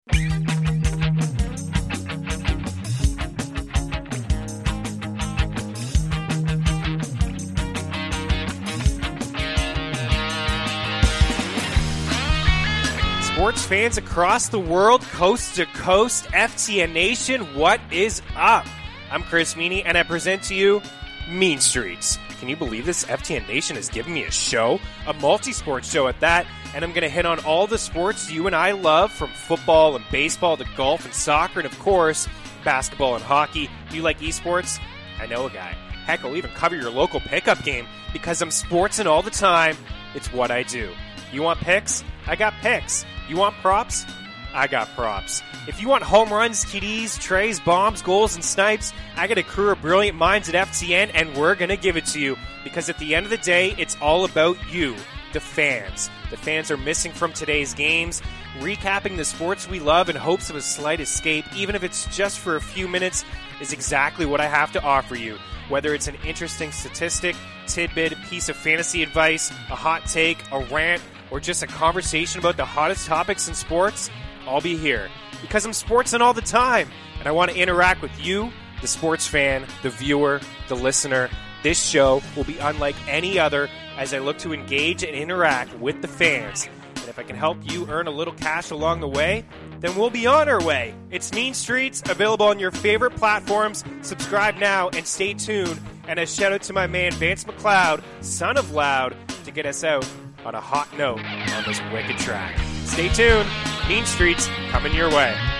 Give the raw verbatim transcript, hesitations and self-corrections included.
Sports fans across the world, coast to coast, F T N Nation, what is up? I'm Chris Meany, and I present to you Mean Streets. Can you believe this? F T N Nation has given me a show, a multi-sport show at that, and I'm going to hit on all the sports you and I love, from football and baseball to golf and soccer, and of course, basketball and hockey. Do you like esports? I know a guy. Heck, I'll even cover your local pickup game because I'm sportsing all the time. It's what I do. You want picks? I got picks. You want props? I got props. If you want home runs, T Ds, trays, bombs, goals, and snipes, I got a crew of brilliant minds at F T N, and we're going to give it to you. Because at the end of the day, it's all about you, the fans. The fans are missing from today's games. Recapping the sports we love in hopes of a slight escape, even if it's just for a few minutes, is exactly what I have to offer you. Whether it's an interesting statistic, tidbit, piece of fantasy advice, a hot take, a rant, or just a conversation about the hottest topics in sports, I'll be here. Because I'm sportsing all the time, and I want to interact with you, the sports fan, the viewer, the listener. This show will be unlike any other as I look to engage and interact with the fans. And if I can help you earn a little cash along the way, then we'll be on our way. It's Mean Streets, available on your favorite platforms. Subscribe now and stay tuned. And a shout out to my man Vance McLeod, son of Loud, to get us out on a hot note on this wicked track. Stay tuned. Mean Streets coming your way.